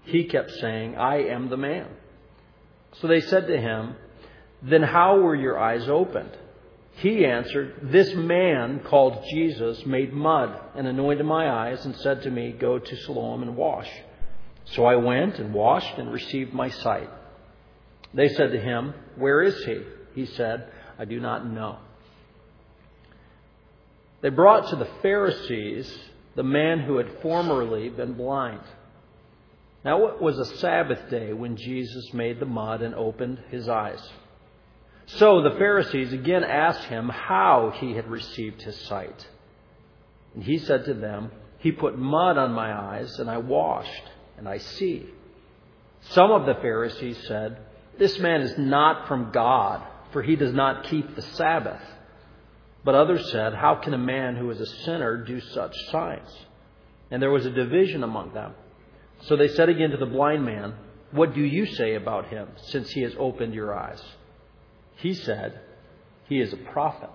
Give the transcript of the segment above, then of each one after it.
He kept saying, "I am the man." So they said to him, "Then how were your eyes opened?" He answered, "This man called Jesus made mud and anointed my eyes and said to me, 'Go to Siloam and wash.' So I went and washed and received my sight." They said to him, "Where is he?" He said, "I do not know." They brought to the Pharisees the man who had formerly been blind. Now it was a Sabbath day when Jesus made the mud and opened his eyes. So the Pharisees again asked him how he had received his sight. And he said to them, "He put mud on my eyes, and I washed, and I see." Some of the Pharisees said, "This man is not from God, for he does not keep the Sabbath." But others said, "How can a man who is a sinner do such signs?" And there was a division among them. So they said again to the blind man, "What do you say about him, since he has opened your eyes?" He said, "He is a prophet."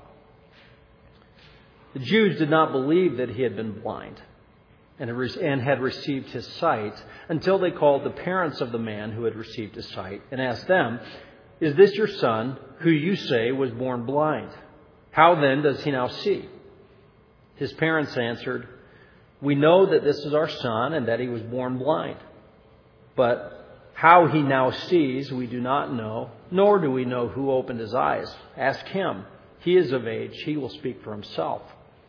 The Jews did not believe that he had been blind and had received his sight until they called the parents of the man who had received his sight and asked them, "Is this your son, who you say was born blind? How then does he now see?" His parents answered, "We know that this is our son and that he was born blind. But how he now sees we do not know, nor do we know who opened his eyes. Ask him. He is of age. He will speak for himself."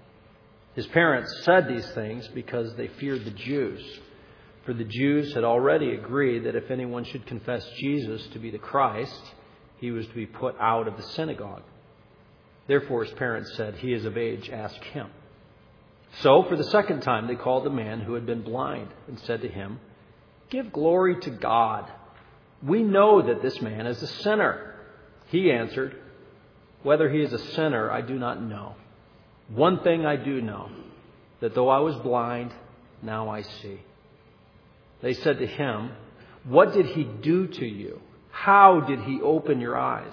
His parents said these things because they feared the Jews. For the Jews had already agreed that if anyone should confess Jesus to be the Christ, he was to be put out of the synagogue. Therefore his parents said, "He is of age. Ask him." So for the second time they called the man who had been blind and said to him, "Give glory to God. We know that this man is a sinner." He answered, "Whether he is a sinner, I do not know. One thing I do know, that though I was blind, now I see." They said to him, "What did he do to you? How did he open your eyes?"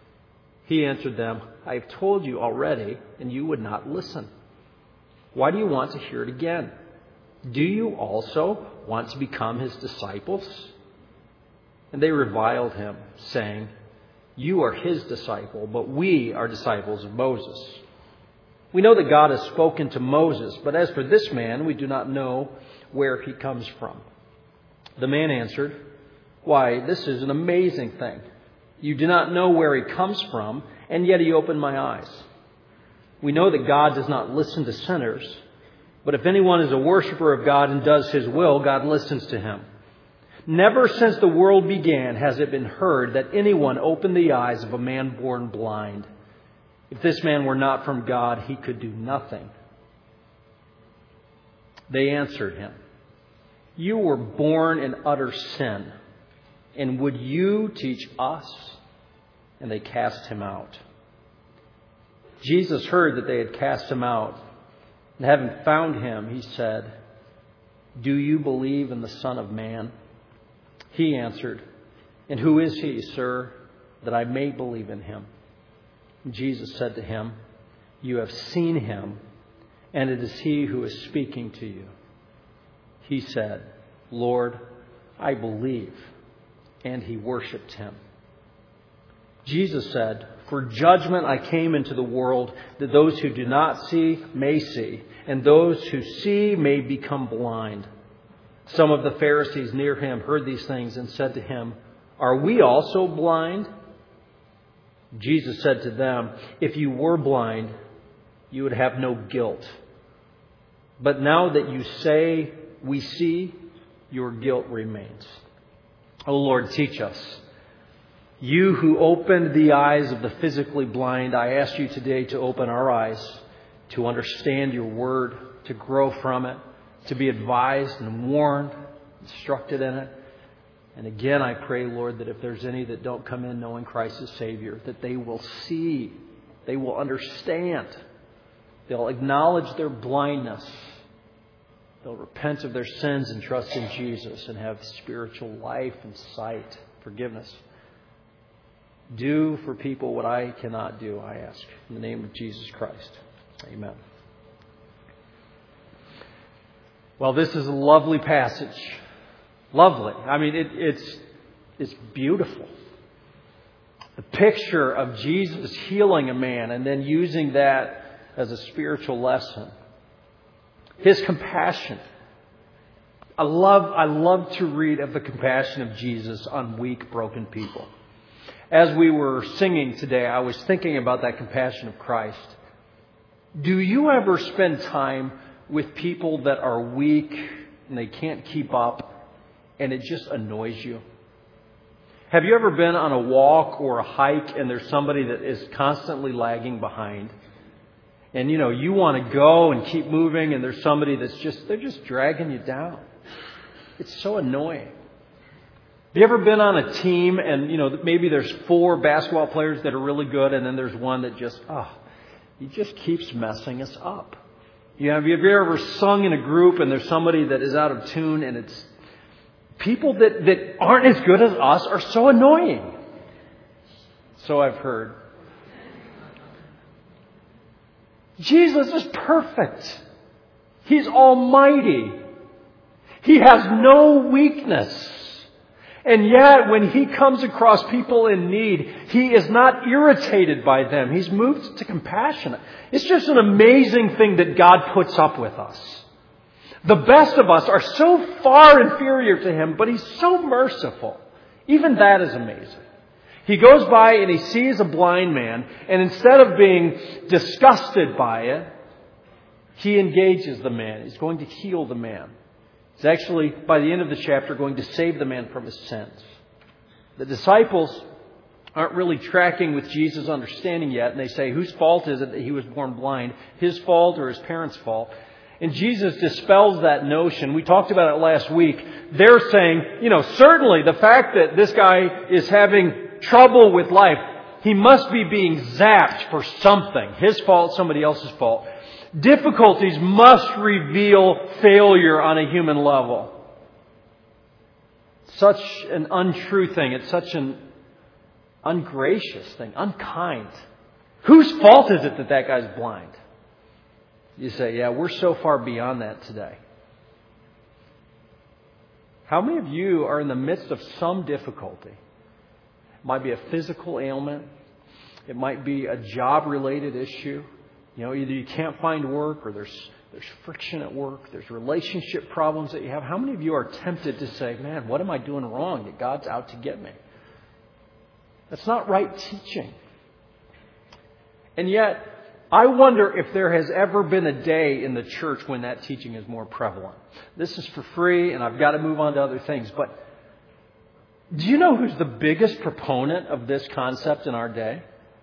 He answered them, "I have told you already, and you would not listen. Why do you want to hear it again? Do you also want to become his disciples?" And they reviled him, saying, "You are his disciple, but we are disciples of Moses. We know that God has spoken to Moses, but as for this man, we do not know where he comes from." The man answered, "Why, this is an amazing thing. You do not know where he comes from, and yet he opened my eyes. We know that God does not listen to sinners, but if anyone is a worshiper of God and does his will, God listens to him. Never since the world began has it been heard that anyone opened the eyes of a man born blind. If this man were not from God, he could do nothing." They answered him, "You were born in utter sin, and would you teach us?" And they cast him out. Jesus heard that they had cast him out, and having found him, he said, "Do you believe in the Son of Man?" He answered, "And who is he, sir, that I may believe in him?" And Jesus said to him, "You have seen him, and it is he who is speaking to you." He said, "Lord, I believe." And he worshipped him. Jesus said, "For judgment I came into the world, that those who do not see may see, and those who see may become blind." Some of the Pharisees near him heard these things and said to him, "Are we also blind?" Jesus said to them, "If you were blind, you would have no guilt. But now that you say we see, your guilt remains." O Lord, teach us. You who opened the eyes of the physically blind, I ask you today to open our eyes to understand your word, to grow from it, to be advised and warned, instructed in it. And again, I pray, Lord, that if there's any that don't come in knowing Christ as Savior, that they will see, they will understand, they'll acknowledge their blindness, they'll repent of their sins and trust in Jesus and have spiritual life and sight, forgiveness. Do for people what I cannot do, I ask. In the name of Jesus Christ. Amen. Well, this is a lovely passage. lovely. I mean, it's beautiful. The picture of Jesus healing a man and then using that as a spiritual lesson. His compassion. I love to read of the compassion of Jesus on weak, broken people. As we were singing today, I was thinking about that compassion of Christ. Do you ever spend time with people that are weak and they can't keep up and it just annoys you? Have you ever been on a walk or a hike and there's somebody that is constantly lagging behind? And you want to go and keep moving and there's somebody they're just dragging you down. It's so annoying. Have you ever been on a team and, maybe there's 4 basketball players that are really good and then there's one that he just keeps messing us up. Have you ever sung in a group and there's somebody that is out of tune and it's people that aren't as good as us are so annoying. So I've heard. Jesus is perfect. He's almighty. He has no weakness. And yet, when He comes across people in need, He is not irritated by them. He's moved to compassion. It's just an amazing thing that God puts up with us. The best of us are so far inferior to Him, but He's so merciful. Even that is amazing. He goes by and He sees a blind man, and instead of being disgusted by it, He engages the man. He's going to heal the man. He's actually, by the end of the chapter, going to save the man from his sins. The disciples aren't really tracking with Jesus' understanding yet, and they say, whose fault is it that he was born blind? His fault or his parents' fault? And Jesus dispels that notion. We talked about it last week. They're saying, certainly the fact that this guy is having trouble with life, he must be being zapped for something. His fault, somebody else's fault. Difficulties must reveal failure on a human level. Such an untrue thing. It's such an ungracious thing. Unkind. Whose fault is it that guy's blind? You say, yeah, we're so far beyond that today. How many of you are in the midst of some difficulty? It might be a physical ailment. It might be a job-related issue. Either you can't find work or there's friction at work. There's relationship problems that you have. How many of you are tempted to say, man, what am I doing wrong that God's out to get me? That's not right teaching. And yet, I wonder if there has ever been a day in the church when that teaching is more prevalent. This is for free, and I've got to move on to other things. But do you know who's the biggest proponent of this concept in our day?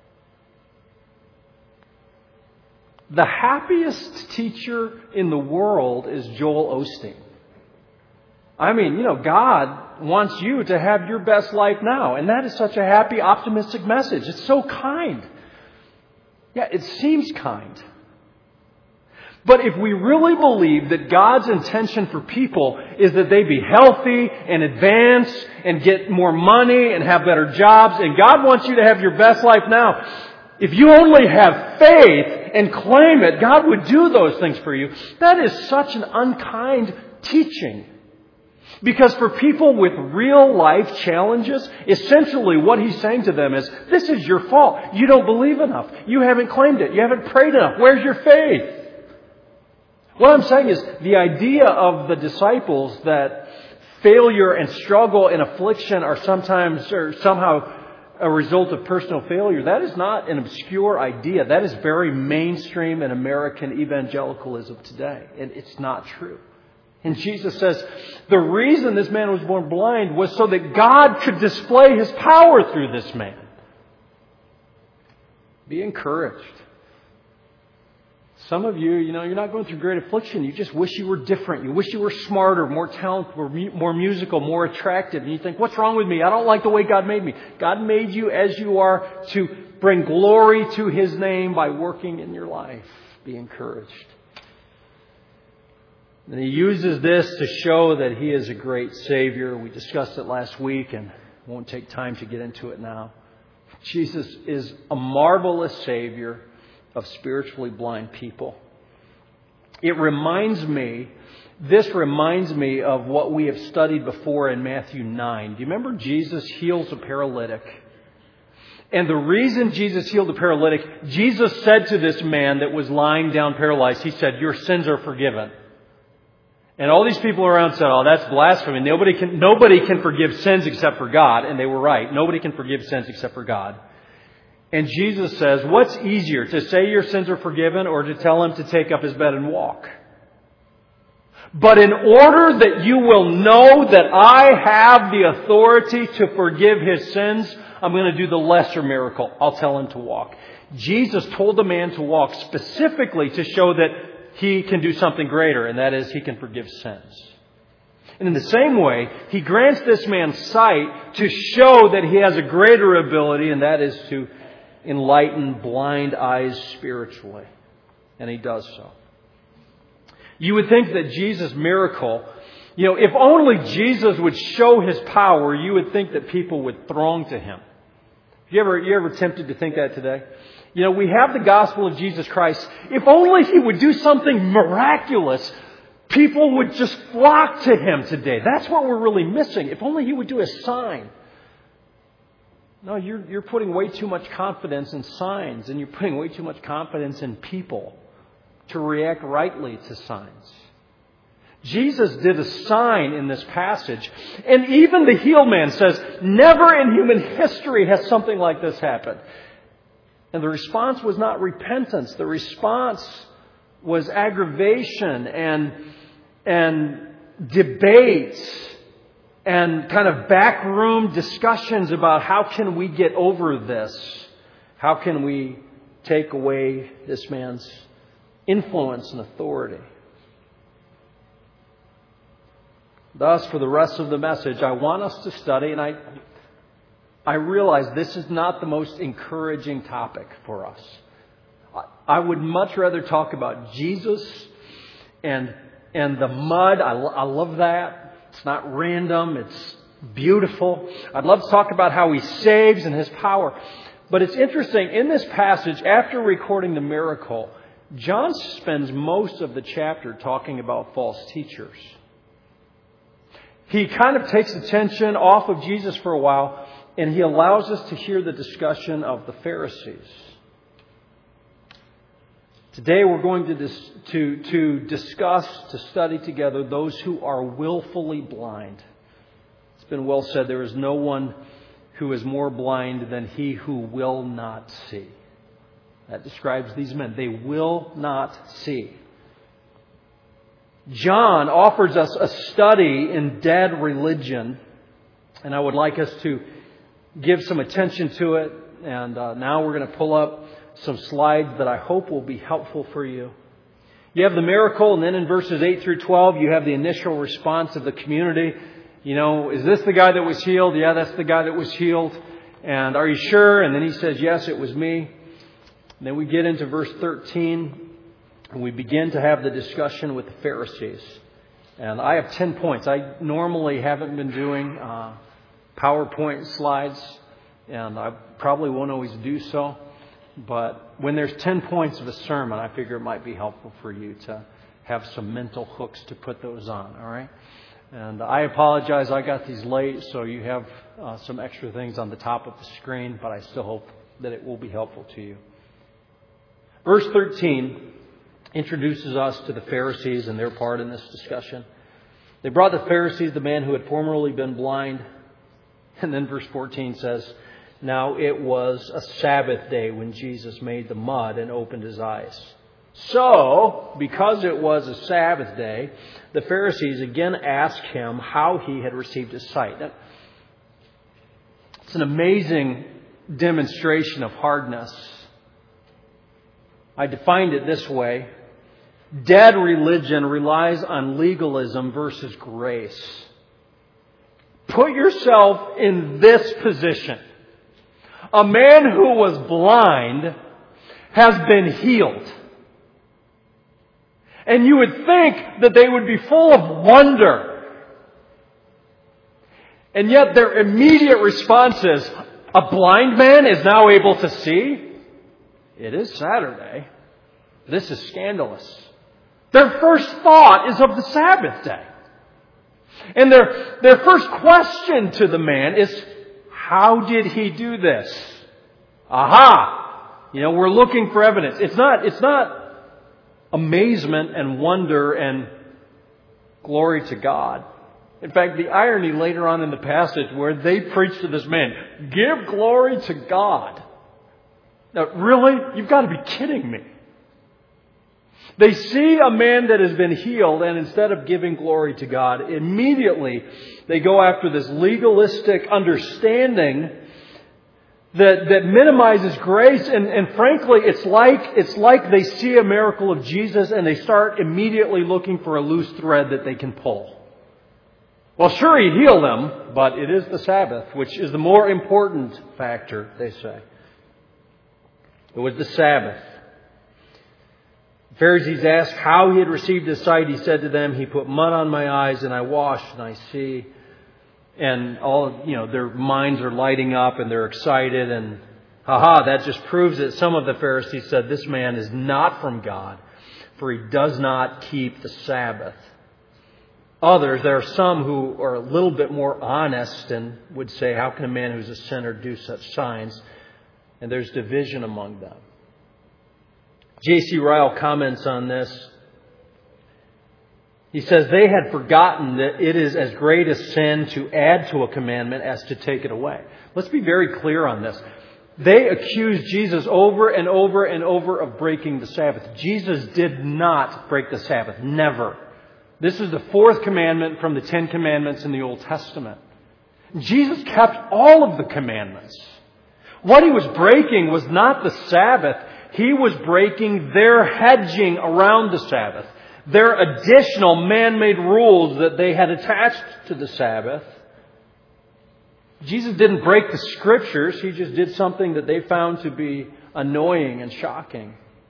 The happiest teacher in the world is Joel Osteen. I mean, God wants you to have your best life now. And that is such a happy, optimistic message. It's so kind. Yeah, it seems kind. But if we really believe that God's intention for people is that they be healthy and advance and get more money and have better jobs, and God wants you to have your best life now, if you only have faith and claim it, God would do those things for you. That is such an unkind teaching. Because for people with real life challenges, essentially what He's saying to them is, this is your fault. You don't believe enough. You haven't claimed it. You haven't prayed enough. Where's your faith? What I'm saying is the idea of the disciples that failure and struggle and affliction are sometimes or somehow a result of personal failure, that is not an obscure idea. That is very mainstream in American evangelicalism today. And it's not true. And Jesus says, the reason this man was born blind was so that God could display His power through this man. Be encouraged. Some of you, you're not going through great affliction. You just wish you were different. You wish you were smarter, more talented, more musical, more attractive. And you think, what's wrong with me? I don't like the way God made me. God made you as you are to bring glory to His name by working in your life. Be encouraged. And He uses this to show that He is a great Savior. We discussed it last week and won't take time to get into it now. Jesus is a marvelous Savior of spiritually blind people. It reminds me This reminds me of what we have studied before in Matthew 9. Do you remember Jesus heals a paralytic? And the reason Jesus healed the paralytic, Jesus said to this man that was lying down paralyzed, He said, "Your sins are forgiven." And all these people around said, "Oh, that's blasphemy. Nobody can forgive sins except for God." And they were right. Nobody can forgive sins except for God. And Jesus says, what's easier, to say your sins are forgiven or to tell him to take up his bed and walk? But in order that you will know that I have the authority to forgive his sins, I'm going to do the lesser miracle. I'll tell him to walk. Jesus told the man to walk specifically to show that he can do something greater, and that is he can forgive sins. And in the same way, he grants this man sight to show that he has a greater ability, and that is to enlighten blind eyes spiritually. And he does so. You would think that Jesus' miracle, if only Jesus would show his power, you would think that people would throng to him. You ever tempted to think that today? We have the gospel of Jesus Christ. If only he would do something miraculous, people would just flock to him today. That's what we're really missing. If only he would do a sign. No, you're putting way too much confidence in signs, and you're putting way too much confidence in people to react rightly to signs. Jesus did a sign in this passage, and even the healed man says, never in human history has something like this happened. And the response was not repentance. The response was aggravation and debates and kind of backroom discussions about how can we get over this? How can we take away this man's influence and authority? Thus, for the rest of the message, I want us to study, and I realize this is not the most encouraging topic for us. I would much rather talk about Jesus and the mud. I love that. It's not random. It's beautiful. I'd love to talk about how He saves and His power. But it's interesting, in this passage, after recording the miracle, John spends most of the chapter talking about false teachers. He kind of takes attention off of Jesus for a while, and he allows us to hear the discussion of the Pharisees. Today we're going to discuss, to study together those who are willfully blind. It's been well said, there is no one who is more blind than he who will not see. That describes these men. They will not see. John offers us a study in dead religion, and I would like us to give some attention to it. And now we're going to pull up some slides that I hope will be helpful for you. You have the miracle, and then in verses 8 through 12, you have the initial response of the community. Is this the guy that was healed? Yeah, that's the guy that was healed. And are you sure? And then he says, yes, it was me. And then we get into verse 13. And we begin to have the discussion with the Pharisees. And I have 10 points. I normally haven't been doing PowerPoint slides, and I probably won't always do so. But when there's 10 points of a sermon, I figure it might be helpful for you to have some mental hooks to put those on, all right? And I apologize, I got these late, so you have some extra things on the top of the screen, but I still hope that it will be helpful to you. Verse 13 introduces us to the Pharisees and their part in this discussion. They brought the Pharisees the man who had formerly been blind. And then verse 14 says, now it was a Sabbath day when Jesus made the mud and opened his eyes. So, because it was a Sabbath day, the Pharisees again asked him how he had received his sight. Now, it's an amazing demonstration of hardness. I defined it this way. Dead religion relies on legalism versus grace. Put yourself in this position. A man who was blind has been healed. And you would think that they would be full of wonder. And yet their immediate response is, a blind man is now able to see? It is Saturday. This is scandalous. Their first thought is of the Sabbath day. And their first question to the man is, how did he do this? Aha! We're looking for evidence. It's not amazement and wonder and glory to God. In fact, the irony later on in the passage where they preach to this man, give glory to God. Now, really? You've got to be kidding me. They see a man that has been healed, and instead of giving glory to God, immediately they go after this legalistic understanding that minimizes grace. And frankly, it's like they see a miracle of Jesus and they start immediately looking for a loose thread that they can pull. Well, sure, He healed them, but it is the Sabbath, which is the more important factor, they say. It was the Sabbath. The Pharisees asked how he had received his sight. He said to them, He put mud on my eyes and I washed and I see. And their minds are lighting up and they're excited. And that just proves it. Some of the Pharisees said, this man is not from God, for he does not keep the Sabbath. Others, there are some who are a little bit more honest and would say, how can a man who's a sinner do such signs? And there's division among them. J.C. Ryle comments on this. He says, they had forgotten that it is as great a sin to add to a commandment as to take it away. Let's be very clear on this. They accused Jesus over and over and over of breaking the Sabbath. Jesus did not break the Sabbath. Never. This is the fourth commandment from the 10 commandments in the Old Testament. Jesus kept all of the commandments. What He was breaking was not the Sabbath. He was breaking their hedging around the Sabbath, their additional man-made rules that they had attached to the Sabbath. Jesus didn't break the Scriptures. He just did something that they found to be annoying and shocking.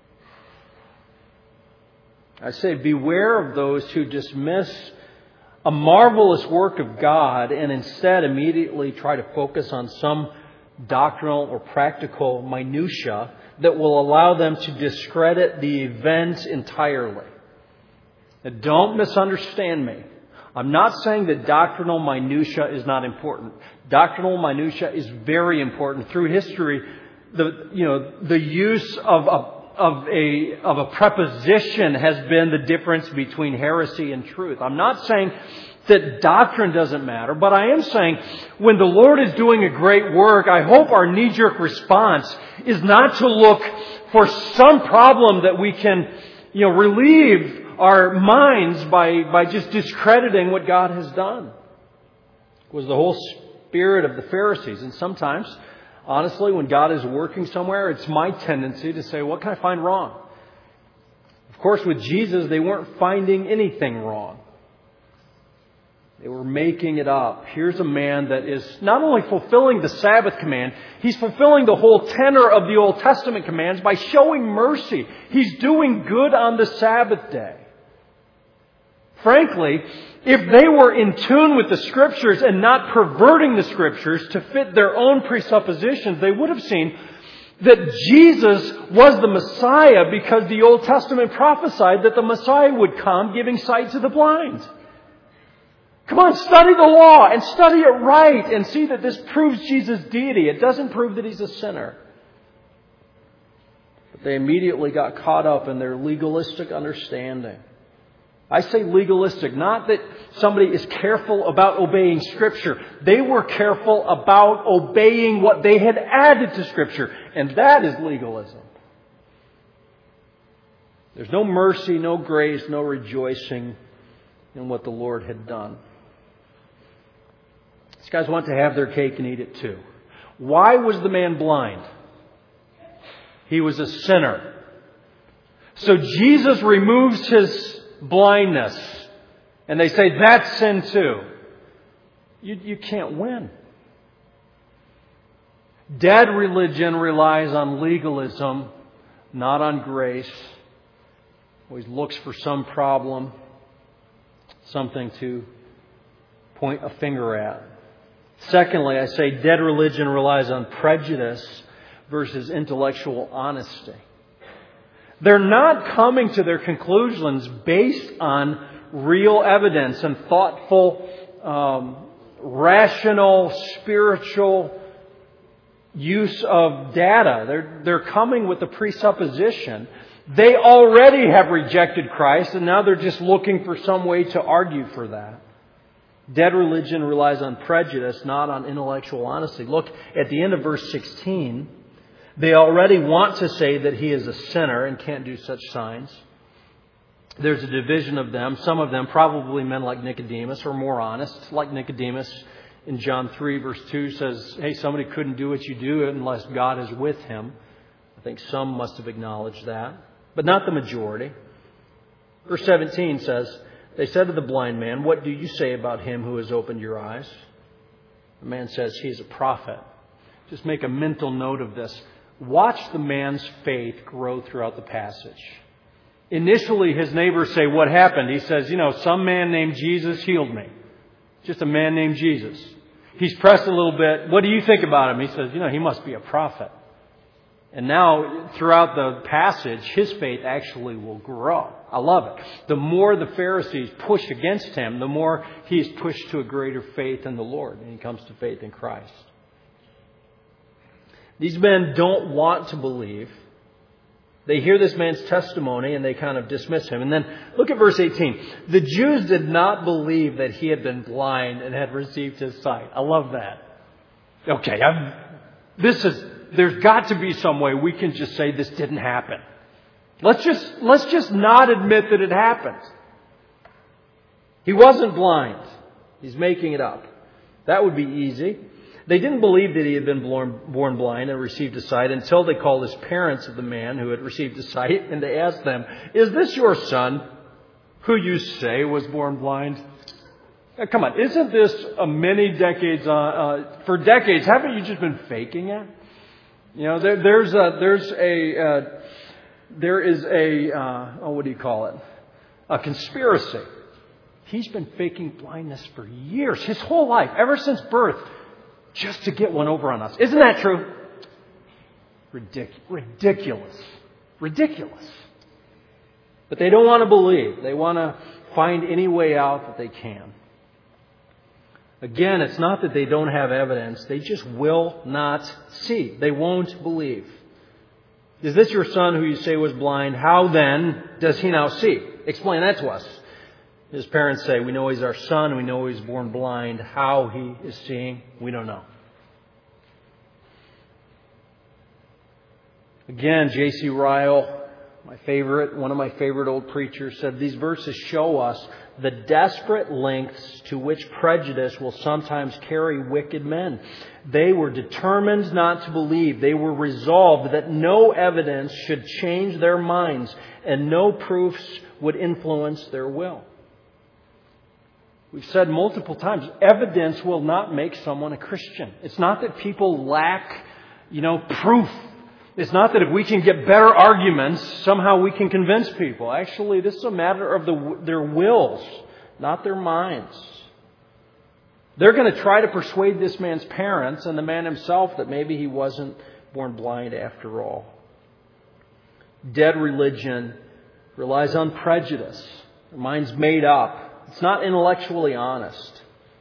I say, beware of those who dismiss a marvelous work of God and instead immediately try to focus on some doctrinal or practical minutia that will allow them to discredit the event entirely. Now, don't misunderstand me. I'm not saying that doctrinal minutia is not important. Doctrinal minutia is very important. Through history, the use of a preposition has been the difference between heresy and truth. I'm not saying that doctrine doesn't matter, but I am saying when the Lord is doing a great work, I hope our knee-jerk response is not to look for some problem that we can, relieve our minds by just discrediting what God has done. It was the whole spirit of the Pharisees. And sometimes, honestly, when God is working somewhere, it's my tendency to say, what can I find wrong? Of course, with Jesus, they weren't finding anything wrong. They were making it up. Here's a man that is not only fulfilling the Sabbath command, he's fulfilling the whole tenor of the Old Testament commands by showing mercy. He's doing good on the Sabbath day. Frankly, if they were in tune with the Scriptures and not perverting the Scriptures to fit their own presuppositions, they would have seen that Jesus was the Messiah because the Old Testament prophesied that the Messiah would come giving sight to the blind. Come on, study the law and study it right and see that this proves Jesus' deity. It doesn't prove that He's a sinner. But they immediately got caught up in their legalistic understanding. I say legalistic, not that somebody is careful about obeying Scripture. They were careful about obeying what they had added to Scripture. And that is legalism. There's no mercy, no grace, no rejoicing in what the Lord had done. These guys want to have their cake and eat it too. Why was the man blind? He was a sinner. So Jesus removes his blindness. And they say, that's sin too. You can't win. Dead religion relies on legalism, not on grace. Always looks for some problem, something to point a finger at. Secondly, I say dead religion relies on prejudice versus intellectual honesty. They're not coming to their conclusions based on real evidence and thoughtful, rational, spiritual use of data. They're coming with the presupposition they already have rejected Christ, and now they're just looking for some way to argue for that. Dead religion relies on prejudice, not on intellectual honesty. Look at the end of verse 16. They already want to say that he is a sinner and can't do such signs. There's a division of them. Some of them, probably men like Nicodemus, are more honest. Like Nicodemus in John 3 verse 2 says, hey, somebody couldn't do what you do unless God is with him. I think some must have acknowledged that, but not the majority. Verse 17 says, they said to the blind man, what do you say about him who has opened your eyes? The man says, he's a prophet. Just make a mental note of this. Watch the man's faith grow throughout the passage. Initially, his neighbors say, what happened? He says, some man named Jesus healed me. Just a man named Jesus. He's pressed a little bit. What do you think about him? He says, he must be a prophet. And now, throughout the passage, his faith actually will grow. I love it. The more the Pharisees push against him, the more he is pushed to a greater faith in the Lord. And he comes to faith in Christ. These men don't want to believe. They hear this man's testimony and they kind of dismiss him. And then look at verse 18. The Jews did not believe that he had been blind and had received his sight. I love that. Okay, there's got to be some way we can just say this didn't happen. Let's just not admit that it happened. He wasn't blind. He's making it up. That would be easy. They didn't believe that he had been born blind and received his sight until they called his parents of the man who had received his sight, and they asked them, is this your son who you say was born blind? Now, come on, isn't this many decades, for decades, haven't you just been faking it? There is a conspiracy. He's been faking blindness for years, his whole life, ever since birth, just to get one over on us. Isn't that true? Ridiculous. But they don't want to believe. They want to find any way out that they can. Again, it's not that they don't have evidence. They just will not see. They won't believe. Is this your son who you say was blind? How then does he now see? Explain that to us. His parents say, we know he's our son. We know he's born blind. How he is seeing, we don't know. Again, J.C. Ryle, one of my favorite old preachers, said these verses show us the desperate lengths to which prejudice will sometimes carry wicked men. They were determined not to believe. They were resolved that no evidence should change their minds and no proofs would influence their will. We've said multiple times, evidence will not make someone a Christian. It's not that people lack, proof. It's not that if we can get better arguments, somehow we can convince people. Actually, this is a matter of their wills, not their minds. They're going to try to persuade this man's parents and the man himself that maybe he wasn't born blind after all. Dead religion relies on prejudice. Their mind's made up. It's not intellectually honest.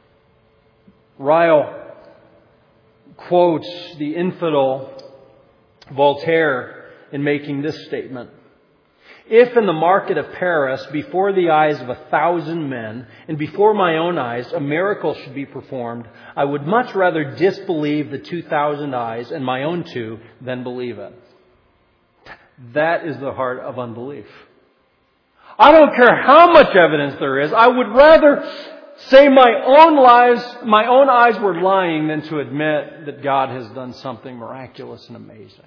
Ryle quotes the infidel Voltaire in making this statement. If in the market of Paris, before the eyes of 1,000 men, and before my own eyes, a miracle should be performed, I would much rather disbelieve the 2,000 eyes and my own 2 than believe it. That is the heart of unbelief. I don't care how much evidence there is. I would rather say my own eyes were lying than to admit that God has done something miraculous and amazing.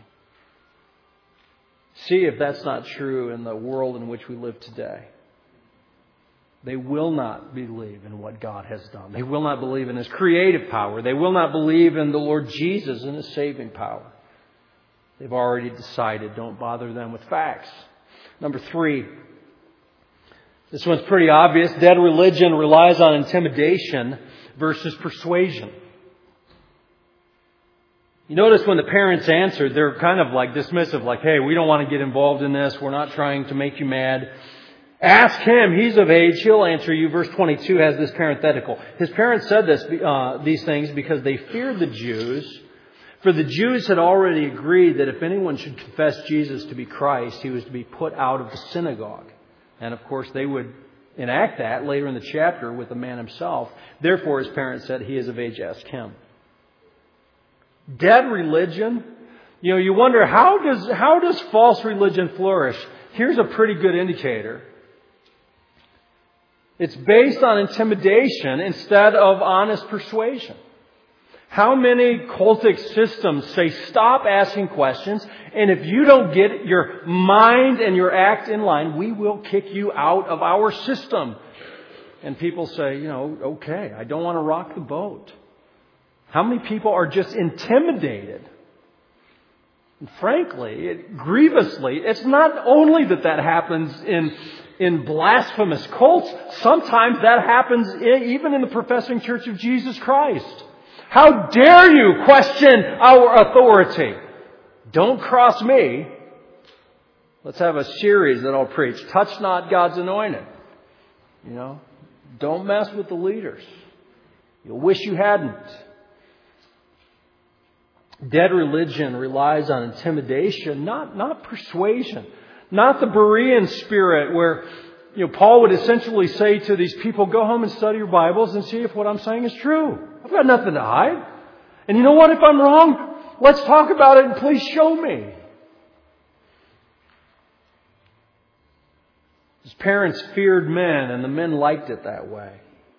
See if that's not true in the world in which we live today. They will not believe in what God has done. They will not believe in His creative power. They will not believe in the Lord Jesus and His saving power. They've already decided. Don't bother them with facts. Number 3. This one's pretty obvious. Dead religion relies on intimidation versus persuasion. You notice when the parents answered, they're kind of like dismissive, like, hey, we don't want to get involved in this. We're not trying to make you mad. Ask him. He's of age. He'll answer you. Verse 22 has this parenthetical. His parents said these things because they feared the Jews. For the Jews had already agreed that if anyone should confess Jesus to be Christ, he was to be put out of the synagogue. And of course, they would enact that later in the chapter with the man himself. Therefore, his parents said, he is of age. Ask him. Dead religion. You wonder, how does false religion flourish? Here's a pretty good indicator. It's based on intimidation instead of honest persuasion. How many cultic systems say, stop asking questions, and if you don't get your mind and your act in line, we will kick you out of our system. And people say, okay, I don't want to rock the boat. How many people are just intimidated? And frankly, grievously, it's not only that happens in blasphemous cults. Sometimes that happens even in the professing Church of Jesus Christ. How dare you question our authority? Don't cross me. Let's have a series that I'll preach. Touch not God's anointed. Don't mess with the leaders. You'll wish you hadn't. Dead religion relies on intimidation, not persuasion. Not the Berean spirit where Paul would essentially say to these people, go home and study your Bibles and see if what I'm saying is true. I've got nothing to hide. And you know what? If I'm wrong, let's talk about it and please show me. His parents feared men and the men liked it that way.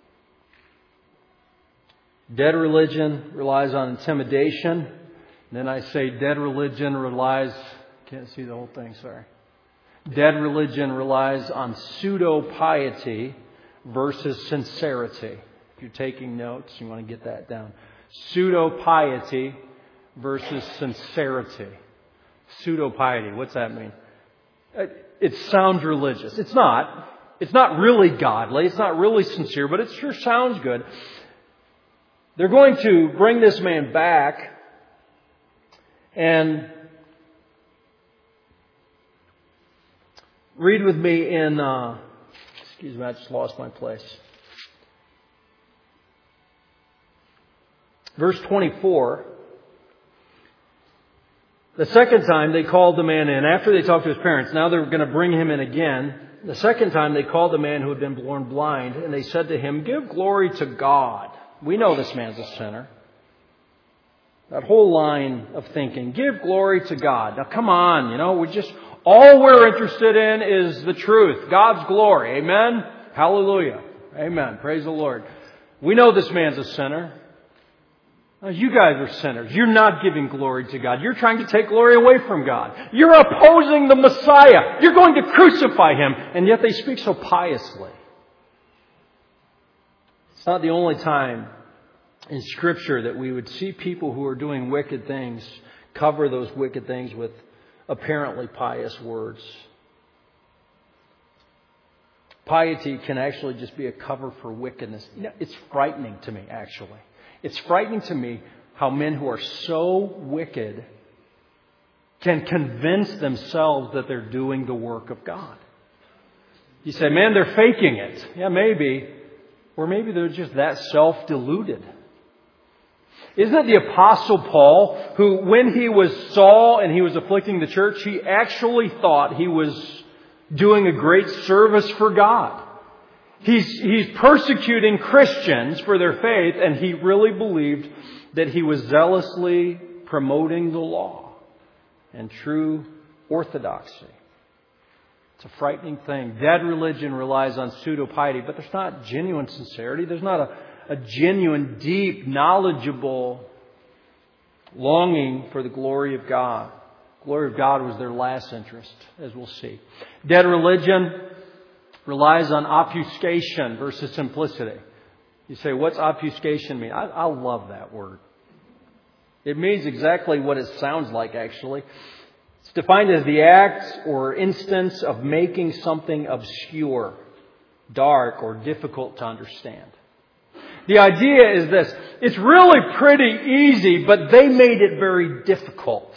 Dead religion relies on intimidation. Then I say dead religion relies... Can't see the whole thing, sorry. Dead religion relies on pseudo-piety versus sincerity. If you're taking notes, you want to get that down. Pseudo-piety versus sincerity. Pseudo-piety, what's that mean? It sounds religious. It's not. It's not really godly. It's not really sincere, but it sure sounds good. They're going to bring this man back and read with me in, excuse me, I just lost my place. Verse 24. The second time they called the man in. After they talked to his parents, now they're going to bring him in again. The second time they called the man who had been born blind, and they said to him, give glory to God. We know this man's a sinner. That whole line of thinking, give glory to God. Now come on, all we're interested in is the truth, God's glory. Amen? Hallelujah. Amen. Praise the Lord. We know this man's a sinner. Now, you guys are sinners. You're not giving glory to God. You're trying to take glory away from God. You're opposing the Messiah. You're going to crucify Him. And yet they speak so piously. It's not the only time in Scripture that we would see people who are doing wicked things cover those wicked things with apparently pious words. Piety can actually just be a cover for wickedness. It's frightening to me, actually. It's frightening to me how men who are so wicked can convince themselves that they're doing the work of God. You say, man, they're faking it. Yeah, maybe. Or maybe they're just that self-deluded. Isn't it the Apostle Paul who, when he was Saul and he was afflicting the church, he actually thought he was doing a great service for God? He's persecuting Christians for their faith, and he really believed that he was zealously promoting the law and true orthodoxy. It's a frightening thing. Dead religion relies on pseudo-piety, but there's not genuine sincerity. There's not a genuine, deep, knowledgeable longing for the glory of God. The glory of God was their last interest, as we'll see. Dead religion relies on obfuscation versus simplicity. You say, what's obfuscation mean? I love that word. It means exactly what it sounds like, actually. It's defined as the act or instance of making something obscure, dark, or difficult to understand. The idea is this. It's really pretty easy, but they made it very difficult.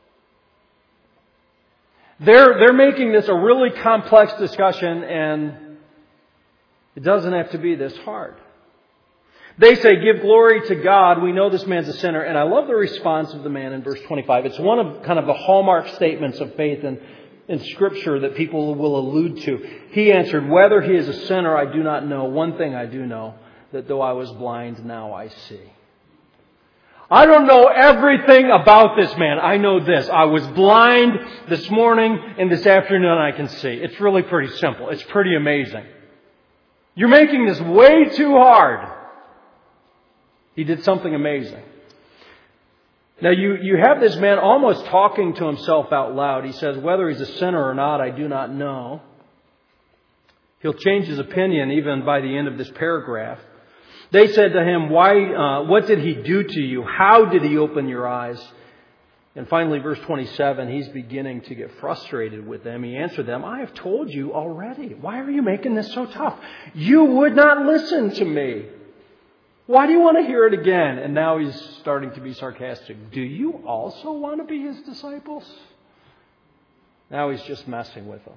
They're making this a really complex discussion, and it doesn't have to be this hard. They say, give glory to God. We know this man's a sinner. And I love the response of the man in verse 25. It's one of kind of the hallmark statements of faith in Scripture that people will allude to. He answered, whether he is a sinner, I do not know. One thing I do know, that though I was blind, now I see. I don't know everything about this man. I know this. I was blind this morning, and this afternoon I can see. It's really pretty simple. It's pretty amazing. You're making this way too hard. He did something amazing. Now you have this man almost talking to himself out loud. He says, whether he's a sinner or not, I do not know. He'll change his opinion even by the end of this paragraph. They said to him, what did he do to you? How did he open your eyes? And finally, verse 27, he's beginning to get frustrated with them. He answered them, I have told you already. Why are you making this so tough? You would not listen to me. Why do you want to hear it again? And now he's starting to be sarcastic. Do you also want to be his disciples? Now he's just messing with them.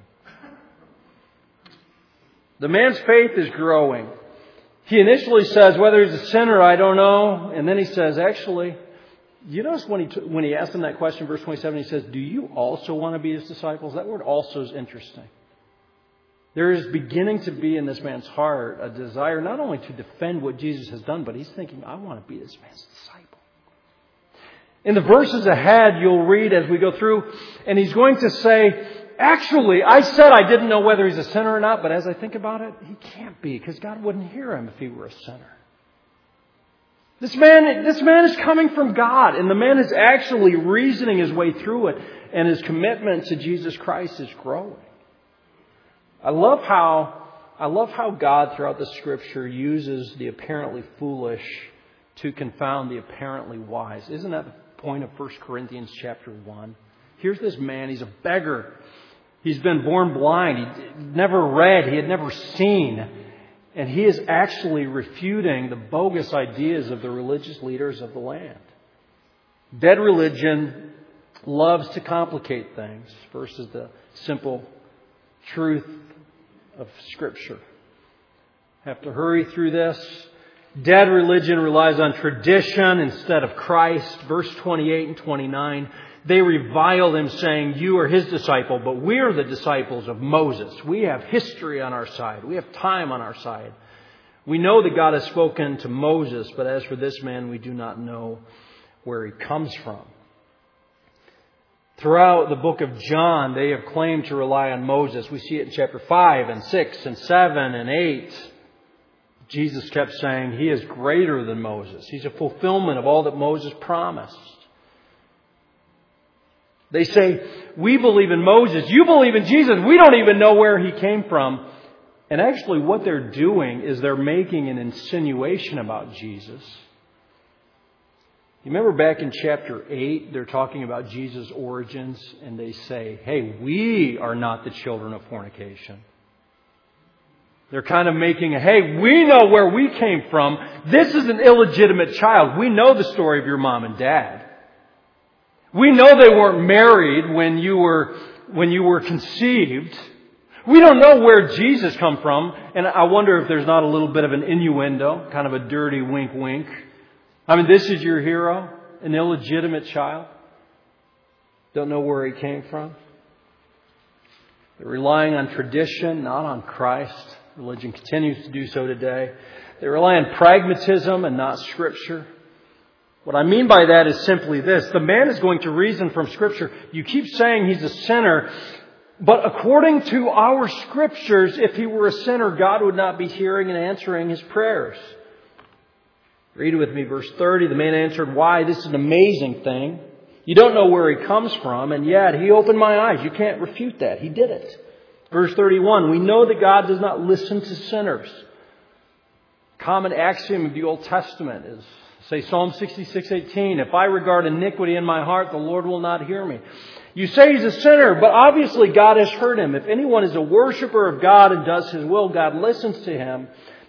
The man's faith is growing. He initially says, whether he's a sinner, I don't know. And then he says, actually, you notice when he asked him that question, verse 27, he says, do you also want to be his disciples? That word also is interesting. There is beginning to be in this man's heart a desire not only to defend what Jesus has done, but he's thinking, I want to be this man's disciple. In the verses ahead, you'll read as we go through, and he's going to say, actually, I said I didn't know whether he's a sinner or not, but as I think about it, he can't be, because God wouldn't hear him if he were a sinner. This man is coming from God, and the man is actually reasoning his way through it, and his commitment to Jesus Christ is growing. I love how God throughout the Scripture uses the apparently foolish to confound the apparently wise. Isn't that the point of 1 Corinthians chapter 1? Here's this man, he's a beggar. He's been born blind. He never read. He had never seen. And he is actually refuting the bogus ideas of the religious leaders of the land. Dead religion loves to complicate things versus the simple truth of Scripture. Have to hurry through this. Dead religion relies on tradition instead of Christ. Verse 28 and 29. They revile him, saying, you are his disciple, but we are the disciples of Moses. We have history on our side. We have time on our side. We know that God has spoken to Moses, but as for this man, we do not know where he comes from. Throughout the book of John, they have claimed to rely on Moses. We see it in chapter 5 and 6 and 7 and 8. Jesus kept saying, he is greater than Moses. He's a fulfillment of all that Moses promised. They say, we believe in Moses. You believe in Jesus. We don't even know where he came from. And actually what they're doing is they're making an insinuation about Jesus. You remember back in chapter 8, they're talking about Jesus' origins, and they say, hey, we are not the children of fornication. They're kind of making hey, we know where we came from. This is an illegitimate child. We know the story of your mom and dad. We know they weren't married when you were conceived. We don't know where Jesus come from. And I wonder if there's not a little bit of an innuendo, kind of a dirty wink wink. I mean, this is your hero, an illegitimate child. Don't know where he came from. They're relying on tradition, not on Christ. Religion continues to do so today. They rely on pragmatism and not Scripture. What I mean by that is simply this. The man is going to reason from Scripture. You keep saying he's a sinner, but according to our Scriptures, if he were a sinner, God would not be hearing and answering his prayers. Read with me verse 30. The man answered, why? This is an amazing thing. You don't know where he comes from, and yet he opened my eyes. You can't refute that. He did it. Verse 31, we know that God does not listen to sinners. Common axiom of the Old Testament is, say Psalm 66:18, if I regard iniquity in my heart, the Lord will not hear me. You say he's a sinner, but obviously God has heard him. If anyone is a worshiper of God and does his will, God listens to him.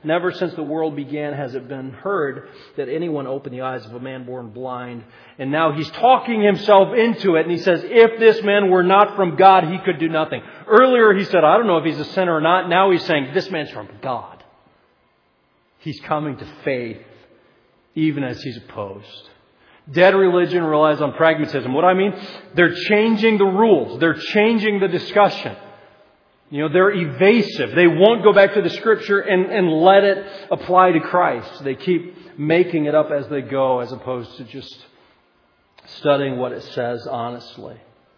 Never since the world began has it been heard that anyone opened the eyes of a man born blind. And now he's talking himself into it. And he says, if this man were not from God, he could do nothing. Earlier he said, I don't know if he's a sinner or not. Now he's saying, this man's from God. He's coming to faith, even as he's opposed. Dead religion relies on pragmatism. What I mean? They're changing the rules. They're changing the discussion. They're evasive. They won't go back to the Scripture and let it apply to Christ. They keep making it up as they go, as opposed to just studying what it says honestly.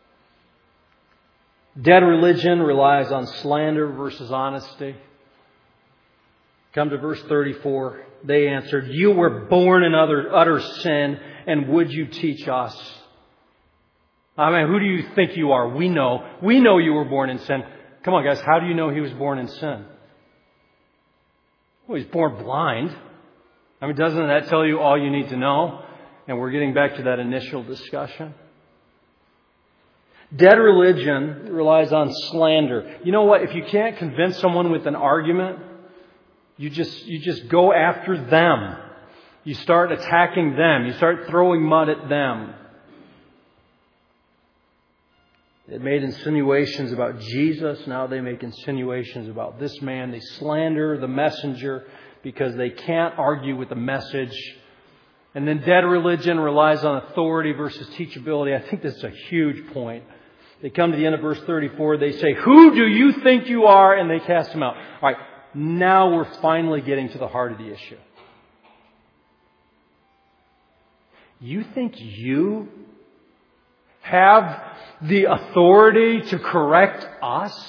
Dead religion relies on slander versus honesty. Come to verse 34. They answered, you were born in utter sin, and would you teach us? I mean, who do you think you are? We know you were born in sin. Come on, guys. How do you know he was born in sin? Well, he's born blind. I mean, doesn't that tell you all you need to know? And we're getting back to that initial discussion. Dead religion relies on slander. You know what? If you can't convince someone with an argument, you just go after them. You start attacking them. You start throwing mud at them. They made insinuations about Jesus. Now they make insinuations about this man. They slander the messenger because they can't argue with the message. And then dead religion relies on authority versus teachability. I think this is a huge point. They come to the end of verse 34. They say, who do you think you are? And they cast him out. All right, now we're finally getting to the heart of the issue. You think you have the authority to correct us?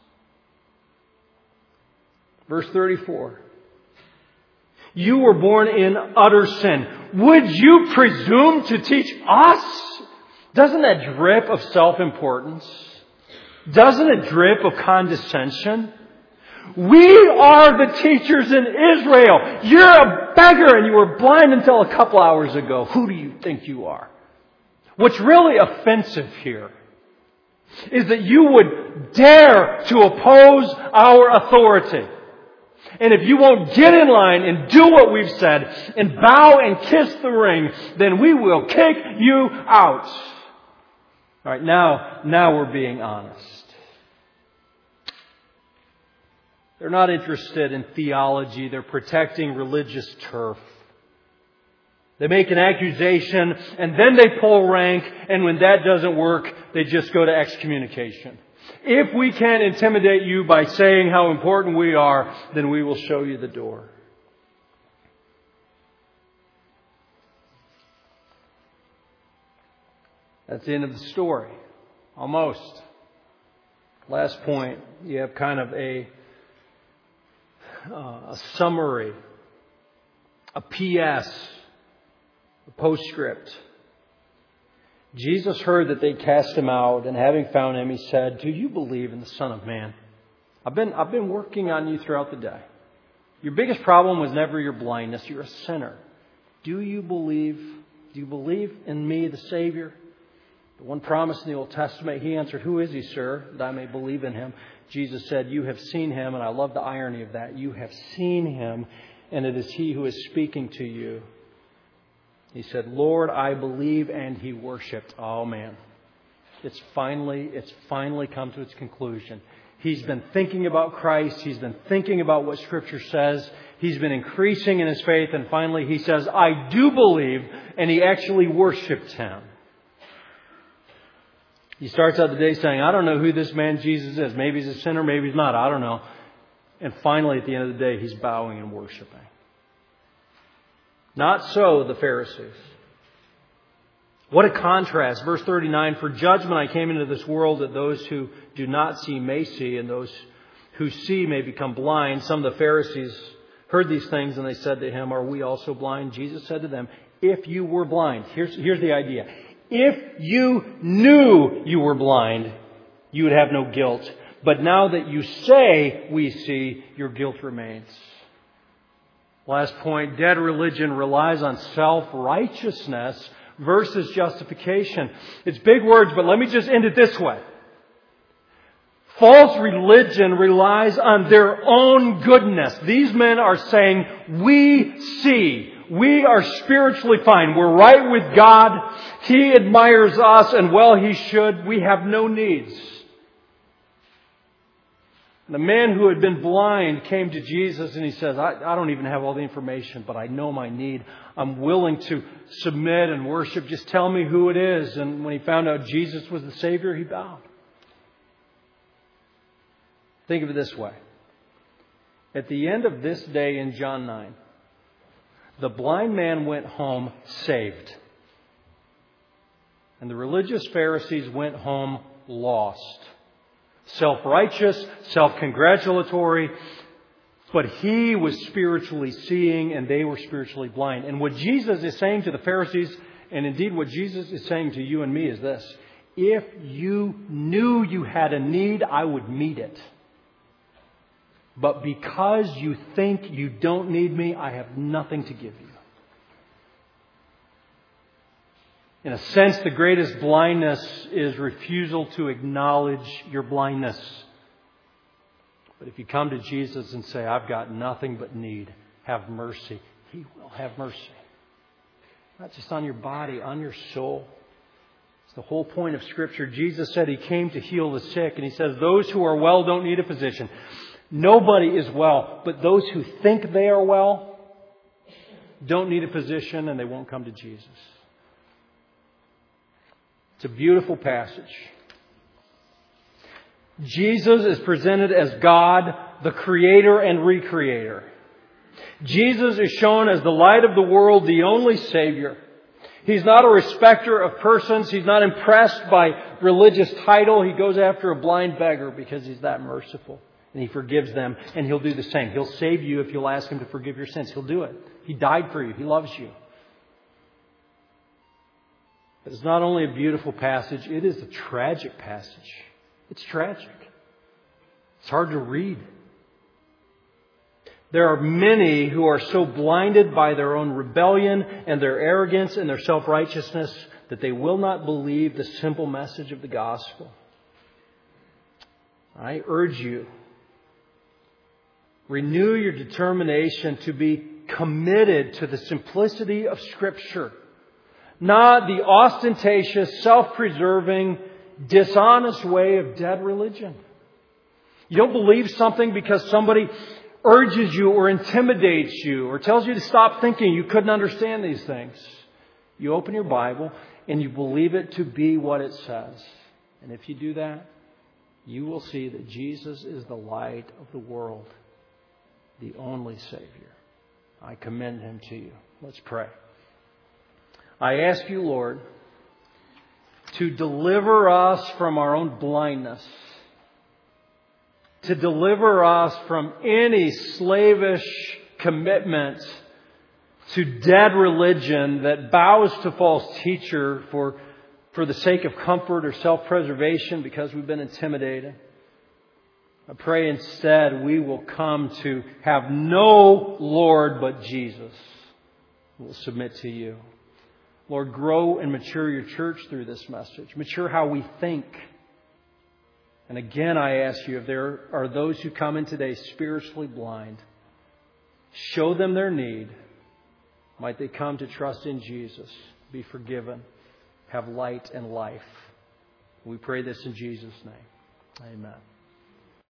Verse 34. You were born in utter sin. Would you presume to teach us? Doesn't that drip of self-importance? Doesn't it drip of condescension? We are the teachers in Israel. You're a beggar and you were blind until a couple hours ago. Who do you think you are? What's really offensive here is that you would dare to oppose our authority. And if you won't get in line and do what we've said and bow and kiss the ring, then we will kick you out. All right, now we're being honest. They're not interested in theology. They're protecting religious turf. They make an accusation and then they pull rank, and when that doesn't work, they just go to excommunication. If we can't intimidate you by saying how important we are, then we will show you the door. That's the end of the story. Almost. Last point, you have kind of a summary, a PS, a postscript. Jesus heard that they cast him out, and having found him, he said, do you believe in the Son of Man? I've been working on you throughout the day. Your biggest problem was never your blindness. You're a sinner. Do you believe in me, the Savior? The one promised in the Old Testament. He answered, who is he, sir, that I may believe in him? Jesus said, you have seen him, and I love the irony of that. You have seen him, and it is he who is speaking to you. He said, Lord, I believe, and he worshipped. Oh, man. It's finally come to its conclusion. He's been thinking about Christ. He's been thinking about what Scripture says. He's been increasing in his faith, and finally he says, I do believe, and he actually worshipped him. He starts out the day saying, I don't know who this man Jesus is. Maybe he's a sinner, maybe he's not. I don't know. And finally, at the end of the day, he's bowing and worshiping. Not so the Pharisees. What a contrast. Verse 39, for judgment I came into this world that those who do not see may see, and those who see may become blind. Some of the Pharisees heard these things, and they said to him, are we also blind? Jesus said to them, if you were blind, here's the idea. If you knew you were blind, you would have no guilt. But now that you say we see, your guilt remains. Last point, dead religion relies on self-righteousness versus justification. It's big words, but let me just end it this way. False religion relies on their own goodness. These men are saying, we see. We are spiritually fine. We're right with God. He admires us, and well, He should. We have no needs. The man who had been blind came to Jesus and he says, I don't even have all the information, but I know my need. I'm willing to submit and worship. Just tell me who it is. And when he found out Jesus was the Savior, he bowed. Think of it this way. At the end of this day in John 9, the blind man went home saved. And the religious Pharisees went home lost. Self-righteous, self-congratulatory, but he was spiritually seeing and they were spiritually blind. And what Jesus is saying to the Pharisees, and indeed what Jesus is saying to you and me, is this: if you knew you had a need, I would meet it. But because you think you don't need me, I have nothing to give you. In a sense, the greatest blindness is refusal to acknowledge your blindness. But if you come to Jesus and say, I've got nothing but need, have mercy, He will have mercy. Not just on your body, on your soul. It's the whole point of Scripture. Jesus said He came to heal the sick, and He says those who are well don't need a physician. Nobody is well, but those who think they are well don't need a physician, and they won't come to Jesus. It's a beautiful passage. Jesus is presented as God, the Creator and Recreator. Jesus is shown as the light of the world, the only Savior. He's not a respecter of persons. He's not impressed by religious title. He goes after a blind beggar because He's that merciful. And He forgives them, and He'll do the same. He'll save you if you'll ask Him to forgive your sins. He'll do it. He died for you. He loves you. But it's not only a beautiful passage, it is a tragic passage. It's tragic. It's hard to read. There are many who are so blinded by their own rebellion and their arrogance and their self-righteousness that they will not believe the simple message of the gospel. I urge you, renew your determination to be committed to the simplicity of Scripture. Not the ostentatious, self-preserving, dishonest way of dead religion. You don't believe something because somebody urges you or intimidates you or tells you to stop thinking you couldn't understand these things. You open your Bible and you believe it to be what it says. And if you do that, you will see that Jesus is the light of the world, the only Savior. I commend Him to you. Let's pray. I ask you, Lord, to deliver us from our own blindness, to deliver us from any slavish commitment to dead religion that bows to false teacher for the sake of comfort or self-preservation because we've been intimidated. I pray instead we will come to have no Lord but Jesus. We'll submit to you. Lord, grow and mature your church through this message. Mature how we think. And again, I ask you, if there are those who come in today spiritually blind, show them their need. Might they come to trust in Jesus, be forgiven, have light and life. We pray this in Jesus' name. Amen.